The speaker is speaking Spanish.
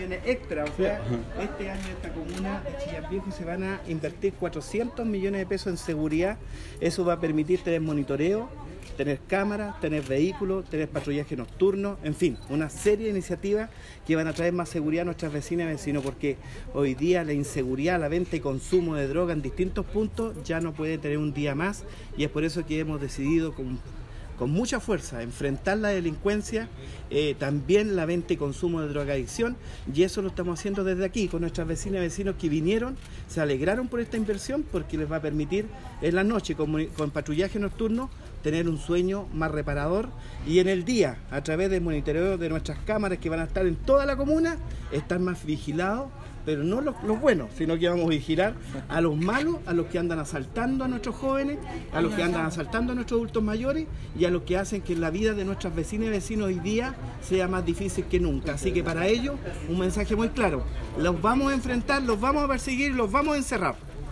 millones extra, o sea, este año esta comuna de Chillán Viejo se van a invertir 400 millones de pesos en seguridad. Eso va a permitir tener monitoreo, tener cámaras, tener vehículos, tener patrullaje nocturno, en fin, una serie de iniciativas que van a traer más seguridad a nuestras vecinas y vecinos, porque hoy día la inseguridad, la venta y consumo de droga en distintos puntos ya no puede tener un día más, y es por eso que hemos decidido con mucha fuerza enfrentar la delincuencia, también la venta y consumo de drogadicción, y eso lo estamos haciendo desde aquí con nuestras vecinas y vecinos que vinieron, se alegraron por esta inversión porque les va a permitir en la noche con patrullaje nocturno tener un sueño más reparador, y en el día, a través del monitoreo de nuestras cámaras que van a estar en toda la comuna, estar más vigilados, pero no los buenos, sino que vamos a vigilar a los malos, a los que andan asaltando a nuestros jóvenes, a los que andan asaltando a nuestros adultos mayores y a los que hacen que la vida de nuestras vecinas y vecinos hoy día sea más difícil que nunca. Así que para ello, un mensaje muy claro: los vamos a enfrentar, los vamos a perseguir, los vamos a encerrar.